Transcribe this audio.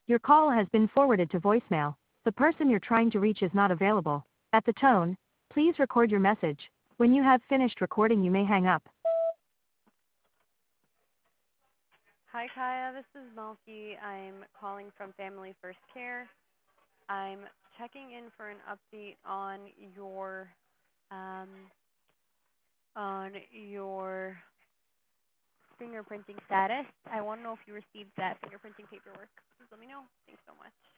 Your call has been forwarded to voicemail. The person you're trying to reach is not available. At the tone, please record your message. When you have finished recording, you may hang up. Hi, Kaya. This is Melky. I'm calling from Family First Care. I'm checking in for an update um, on your fingerprinting status. I want to know if you received that fingerprinting paperwork. Please let me know. Thanks so much.